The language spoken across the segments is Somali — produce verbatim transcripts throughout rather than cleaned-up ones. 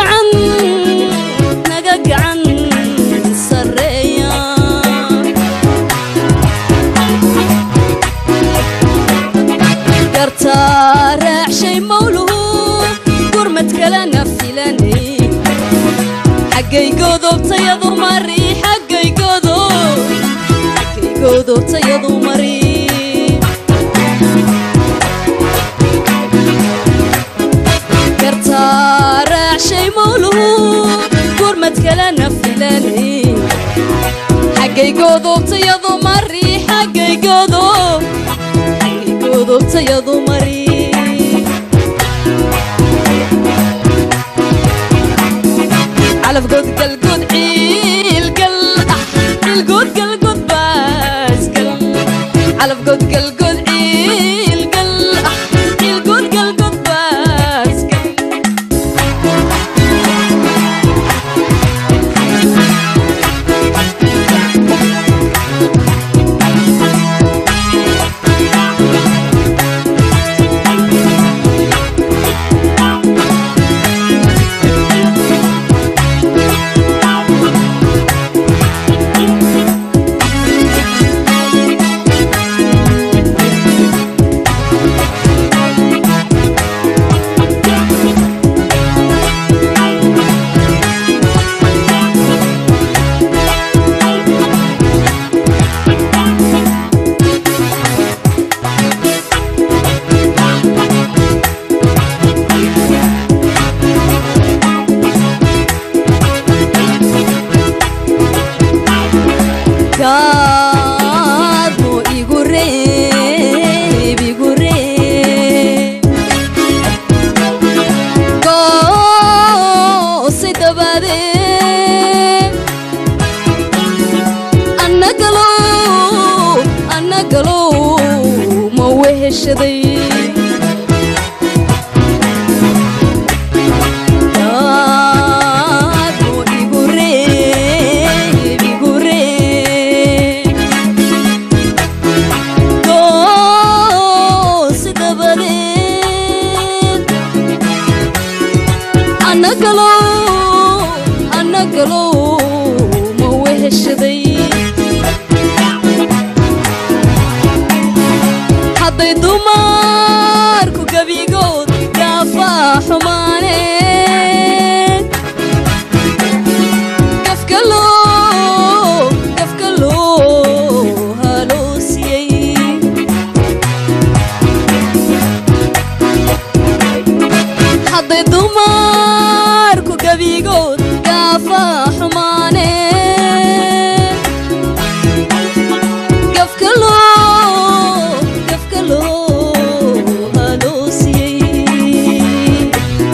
قعن نجا قعن سريا قرتارع شي مولو قرمت كلا نفلاني حقي قدوب تيضو مري حقي قدوب حقي قدوب تيضو مري قرتارع شي مولو قرمت كلا نفلاني حقي قدوب تيضو مري حقي قدوب حقي قدوب تيضو مري على فقود قلقود عيل قل القود قلقود باس قل على فقود قلقود عيل قل القود قلقود باس قل Gado igure bigure go sidabade annagalo annagalo ma weheshaday annagalo annagalo ma weheshaday hadday dumarku gabigood gaafaa xumaaneen gafkalo gafkalo haloosiyey hadday dumar gabigood gaafaa xumaaneen gafkalo gafkalo haloosiyey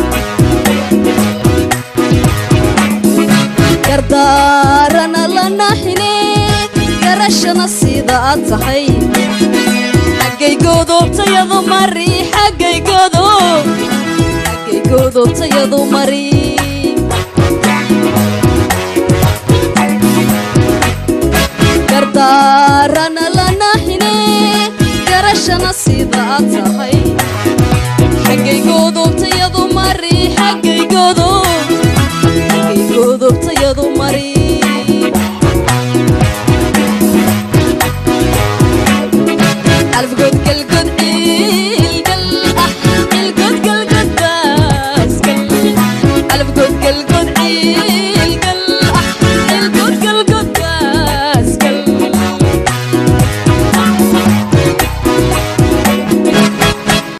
gardaarana la naxine garashana sida aad tahay xaggay godoobtayadu mari xaggay godoob xaggay godoobtayadu mari